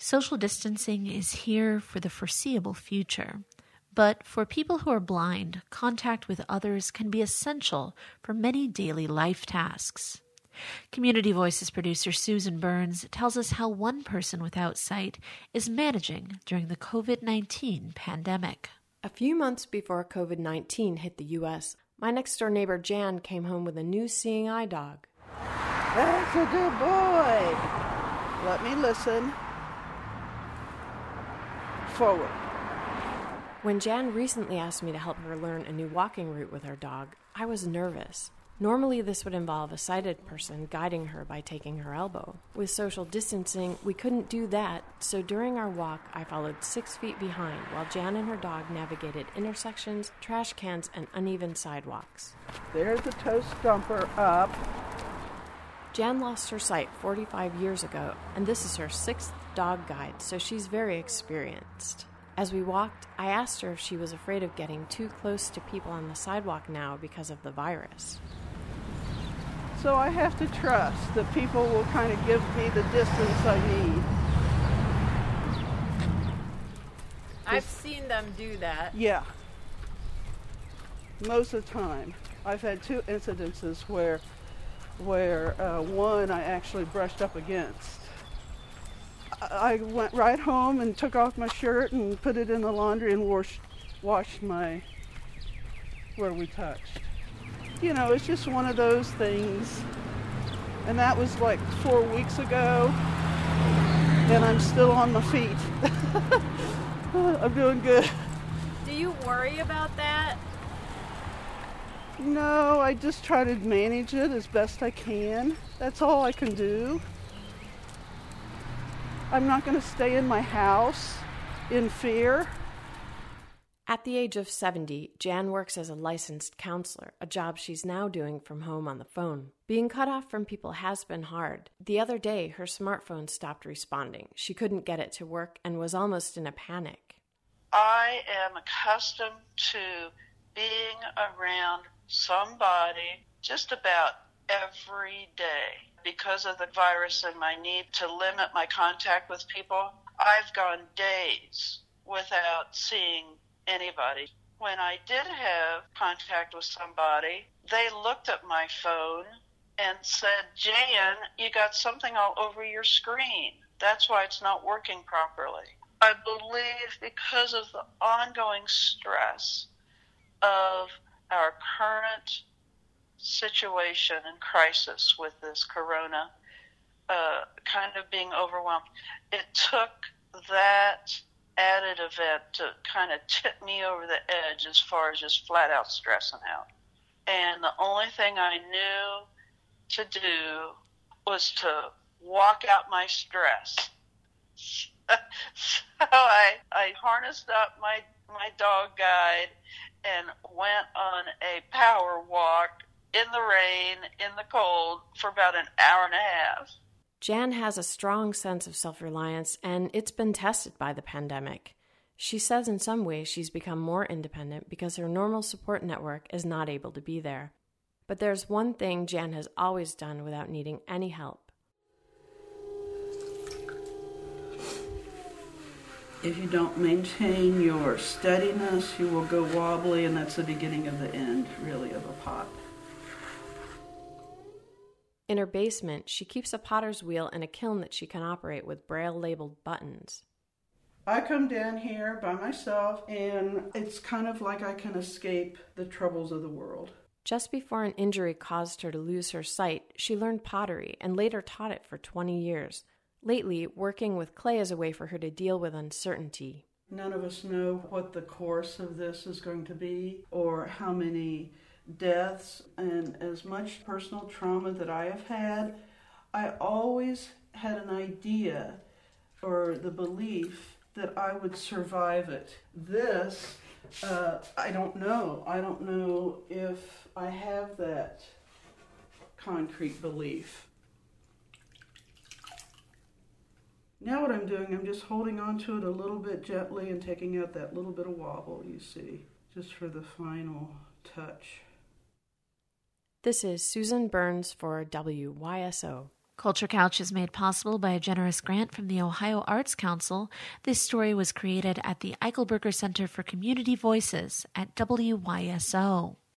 Social distancing is here for the foreseeable future. But for people who are blind, contact with others can be essential for many daily life tasks. Community Voices producer Susan Burns tells us how one person without sight is managing during the COVID-19 pandemic. A few months before COVID-19 hit the U.S., my next-door neighbor Jan came home with a new seeing eye dog. That's a good boy. Let me listen. Forward. When Jan recently asked me to help her learn a new walking route with her dog, I was nervous. Normally, this would involve a sighted person guiding her by taking her elbow. With social distancing, we couldn't do that, so during our walk, I followed 6 feet behind while Jan and her dog navigated intersections, trash cans, and uneven sidewalks. There's the toe stumper up. Jan lost her sight 45 years ago, and this is her 6th dog guide, so she's very experienced. As we walked, I asked her if she was afraid of getting too close to people on the sidewalk now because of the virus. So I have to trust that people will kind of give me the distance I need. I've seen them do that. Yeah. Most of the time. I've had 2 incidences where one I actually brushed up against. I went right home and took off my shirt and put it in the laundry and washed my where we touched. You know, it's just one of those things. And that was like 4 weeks ago, and I'm still on my feet. I'm doing good. Do you worry about that? No, I just try to manage it as best I can. That's all I can do. I'm not going to stay in my house in fear. At the age of 70, Jan works as a licensed counselor, a job she's now doing from home on the phone. Being cut off from people has been hard. The other day, her smartphone stopped responding. She couldn't get it to work and was almost in a panic. I am accustomed to being around somebody just about every day. Because of the virus and my need to limit my contact with people, I've gone days without seeing anybody. When I did have contact with somebody, they looked at my phone and said, "Jan, you got something all over your screen. That's why it's not working properly." I believe because of the ongoing stress of our current situation and crisis with this corona, kind of being overwhelmed, it took that added event to kind of tip me over the edge as far as just flat out stressing out. And the only thing I knew to do was to walk out my stress. So I harnessed up my dog guide and went on a power walk in the rain, in the cold, for about an hour and a half. Jan has a strong sense of self-reliance, and it's been tested by the pandemic. She says in some ways she's become more independent because her normal support network is not able to be there. But there's one thing Jan has always done without needing any help. If you don't maintain your steadiness, you will go wobbly, and that's the beginning of the end, really, of a pot. In her basement, she keeps a potter's wheel and a kiln that she can operate with Braille-labeled buttons. I come down here by myself, and it's kind of like I can escape the troubles of the world. Just before an injury caused her to lose her sight, she learned pottery and later taught it for 20 years. Lately, working with clay is a way for her to deal with uncertainty. None of us know what the course of this is going to be or how many deaths, and as much personal trauma that I have had, I always had an idea or the belief that I would survive it. This, I don't know. I don't know if I have that concrete belief. Now what I'm doing, I'm just holding on to it a little bit gently and taking out that little bit of wobble, you see, just for the final touch. This is Susan Burns for WYSO. Culture Couch is made possible by a generous grant from the Ohio Arts Council. This story was created at the Eichelberger Center for Community Voices at WYSO.